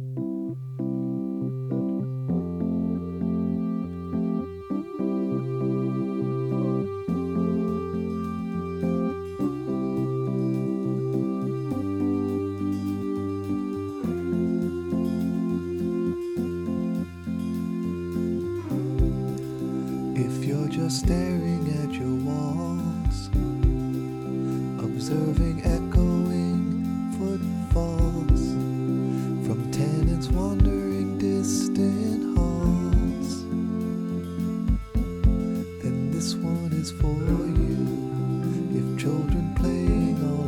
If you're just staring at your walls, observing echoing footfalls from tenants wandering distant halls, then this one is for you. If children playing all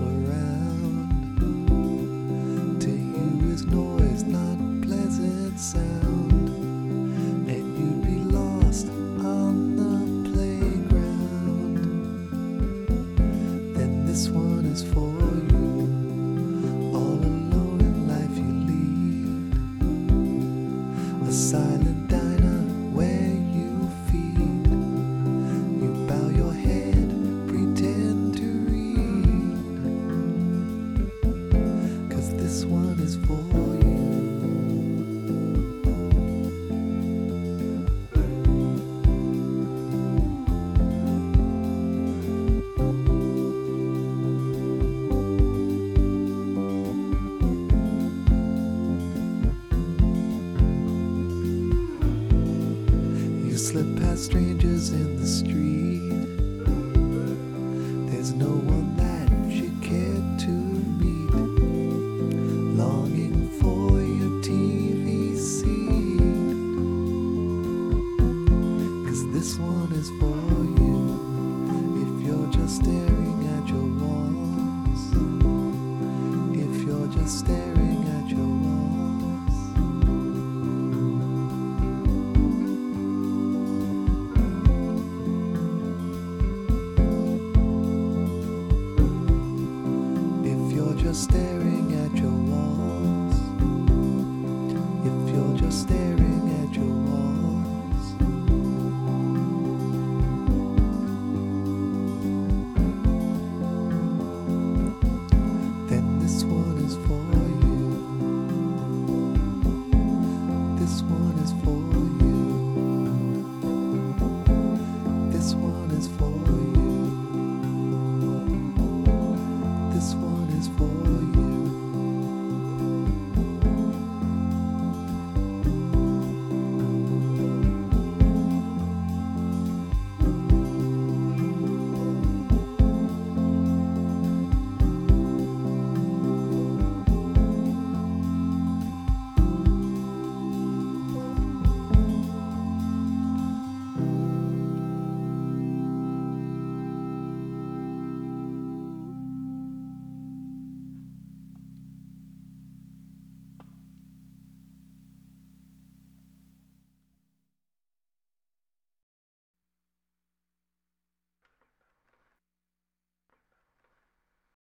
around, to you is noise, not pleasant sound, and you'd be lost on the playground, then this one is for you. All alone in life you lead, a silent diner where you feed. You bow your head, pretend to read, 'cause this one is for you. You slip past strangers in the street. There's no one that you care to meet, longing for your TV seat, 'cause this one is for you. If you're just staring at your walls, if you're just staring at your walls. Just staring